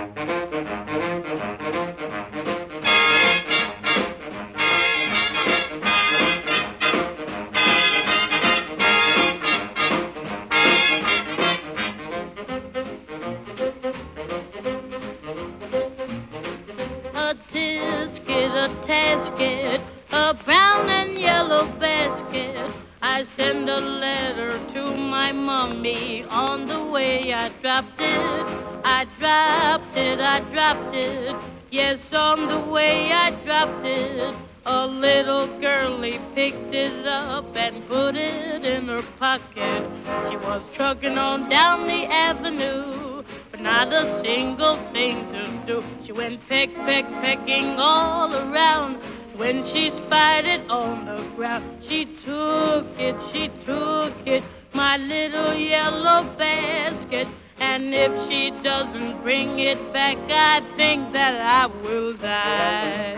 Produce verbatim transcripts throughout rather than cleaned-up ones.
A tisket, a tasket, a brown and yellow basket. I send a letter to my mommy. On the way I dropped it, I dropped it, I dropped it. Yes, on the way I dropped it. A little girlie picked it up and put it in her pocket. She was trucking on down the avenue, but not a single thing to do. She went peck, peck, pecking all around. When she spied it on the ground, she took it, she took it, my little yellow basket. And if she doesn't bring it back, I think that I will die.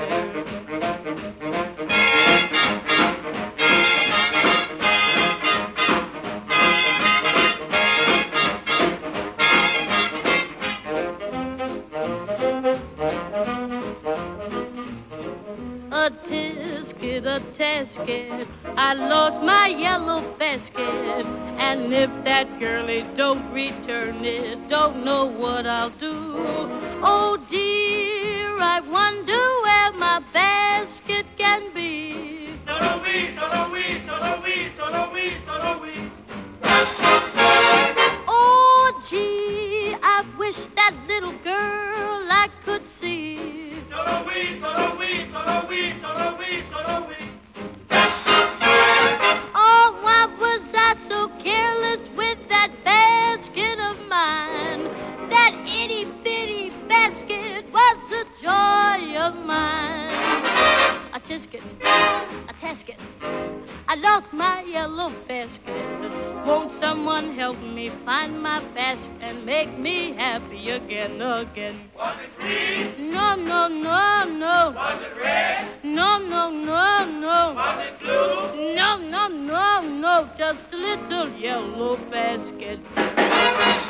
A tisket, a tasket, I lost my yellow basket. And if that girlie don't return it, don't know what I'll do. Oh dear, I wonder where my basket can be. Solo we, solo we, solo we, solo we, solo we. Oh gee, I wish that little girl I could see. Solo we, solo we, solo we, solo we, solo we. Oh, why was I so careless with that basket of mine? That itty bitty basket was the joy of mine. A tisket, a tasket, I lost my yellow basket. Won't someone help me find my basket and make me happy again, again? Was it green? No, no, no, no. Was it red? No, no, no, no. Was it blue? No, no, no, no. Just a little yellow basket.